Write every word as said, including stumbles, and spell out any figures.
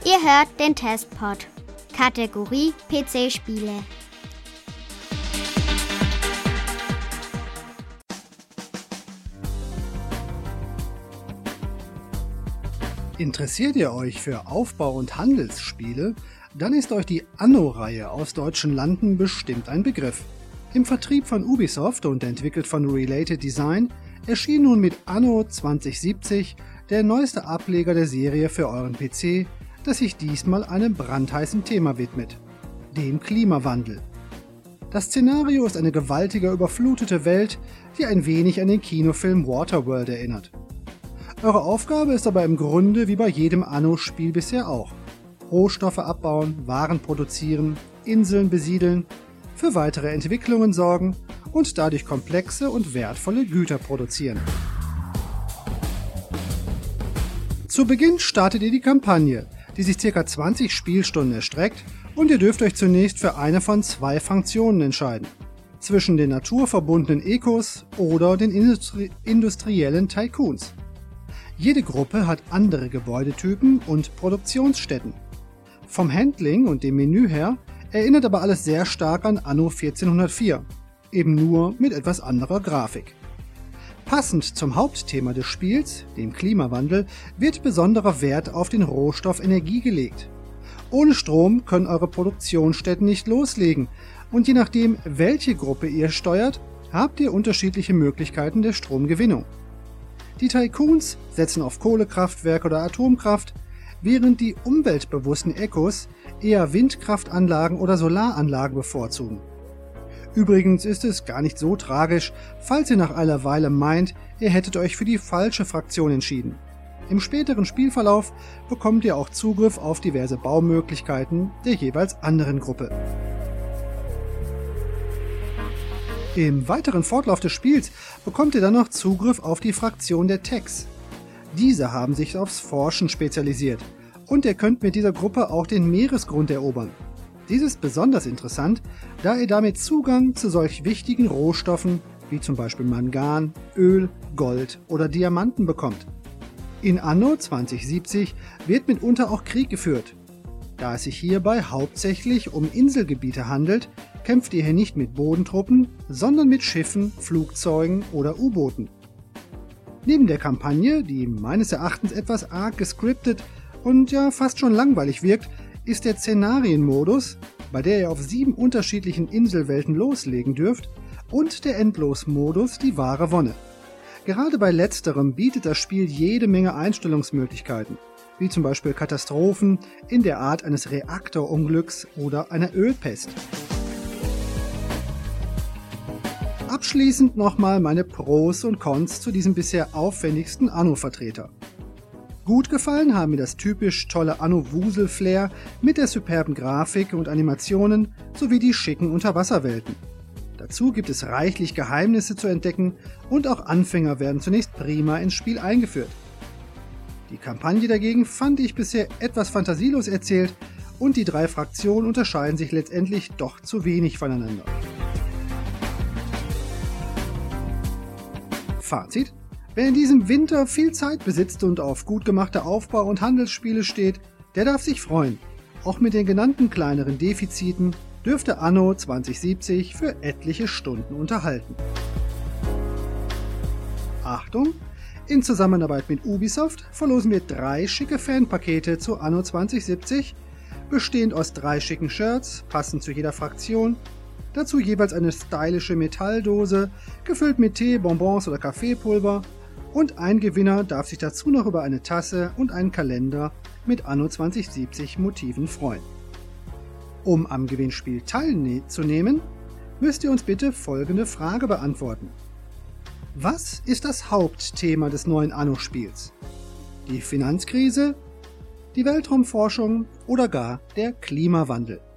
Ihr hört den Testpod. Kategorie P C-Spiele. Interessiert ihr euch für Aufbau- und Handelsspiele? Dann ist euch die Anno-Reihe aus deutschen Landen bestimmt ein Begriff. Im Vertrieb von Ubisoft und entwickelt von Related Design erschien nun mit Anno zwanzig siebzig der neueste Ableger der Serie für euren P C, das sich diesmal einem brandheißen Thema widmet: dem Klimawandel. Das Szenario ist eine gewaltige, überflutete Welt, die ein wenig an den Kinofilm Waterworld erinnert. Eure Aufgabe ist aber im Grunde wie bei jedem Anno-Spiel bisher auch: Rohstoffe abbauen, Waren produzieren, Inseln besiedeln, für weitere Entwicklungen sorgen und dadurch komplexe und wertvolle Güter produzieren. Zu Beginn startet ihr die Kampagne, die sich ca. zwanzig Spielstunden erstreckt, und ihr dürft euch zunächst für eine von zwei Funktionen entscheiden: zwischen den naturverbundenen Ecos oder den Industri- industriellen Tycoons. Jede Gruppe hat andere Gebäudetypen und Produktionsstätten. Vom Handling und dem Menü her erinnert aber alles sehr stark an Anno vierzehnhundertvier, eben nur mit etwas anderer Grafik. Passend zum Hauptthema des Spiels, dem Klimawandel, wird besonderer Wert auf den Rohstoff Energie gelegt. Ohne Strom können eure Produktionsstätten nicht loslegen, und je nachdem, welche Gruppe ihr steuert, habt ihr unterschiedliche Möglichkeiten der Stromgewinnung. Die Tycoons setzen auf Kohlekraftwerke oder Atomkraft, während die umweltbewussten Ecos eher Windkraftanlagen oder Solaranlagen bevorzugen. Übrigens ist es gar nicht so tragisch, falls ihr nach einer Weile meint, ihr hättet euch für die falsche Fraktion entschieden. Im späteren Spielverlauf bekommt ihr auch Zugriff auf diverse Baumöglichkeiten der jeweils anderen Gruppe. Im weiteren Fortlauf des Spiels bekommt ihr dann noch Zugriff auf die Fraktion der Techs. Diese haben sich aufs Forschen spezialisiert, und ihr könnt mit dieser Gruppe auch den Meeresgrund erobern. Dies ist besonders interessant, da ihr damit Zugang zu solch wichtigen Rohstoffen wie zum Beispiel Mangan, Öl, Gold oder Diamanten bekommt. In Anno zwanzig siebzig wird mitunter auch Krieg geführt. Da es sich hierbei hauptsächlich um Inselgebiete handelt, kämpft ihr hier nicht mit Bodentruppen, sondern mit Schiffen, Flugzeugen oder U-Booten. Neben der Kampagne, die meines Erachtens etwas arg gescriptet und ja fast schon langweilig wirkt, ist der Szenarienmodus, bei der ihr auf sieben unterschiedlichen Inselwelten loslegen dürft, und der Endlosmodus die wahre Wonne. Gerade bei letzterem bietet das Spiel jede Menge Einstellungsmöglichkeiten, wie zum Beispiel Katastrophen in der Art eines Reaktorunglücks oder einer Ölpest. Abschließend nochmal meine Pros und Cons zu diesem bisher aufwendigsten Anno-Vertreter. Gut gefallen haben mir das typisch tolle Anno-Wusel-Flair mit der superben Grafik und Animationen sowie die schicken Unterwasserwelten. Dazu gibt es reichlich Geheimnisse zu entdecken, und auch Anfänger werden zunächst prima ins Spiel eingeführt. Die Kampagne dagegen fand ich bisher etwas fantasielos erzählt, und die drei Fraktionen unterscheiden sich letztendlich doch zu wenig voneinander. Fazit: Wer in diesem Winter viel Zeit besitzt und auf gut gemachte Aufbau- und Handelsspiele steht, der darf sich freuen. Auch mit den genannten kleineren Defiziten dürfte Anno zwanzig siebzig für etliche Stunden unterhalten. Achtung! In Zusammenarbeit mit Ubisoft verlosen wir drei schicke Fanpakete zu Anno zwanzig siebzig, bestehend aus drei schicken Shirts, passend zu jeder Fraktion, dazu jeweils eine stylische Metalldose, gefüllt mit Tee, Bonbons oder Kaffeepulver, und ein Gewinner darf sich dazu noch über eine Tasse und einen Kalender mit Anno zwanzig siebzig Motiven freuen. Um am Gewinnspiel teilzunehmen, müsst ihr uns bitte folgende Frage beantworten: Was ist das Hauptthema des neuen Anno-Spiels? Die Finanzkrise, die Weltraumforschung oder gar der Klimawandel?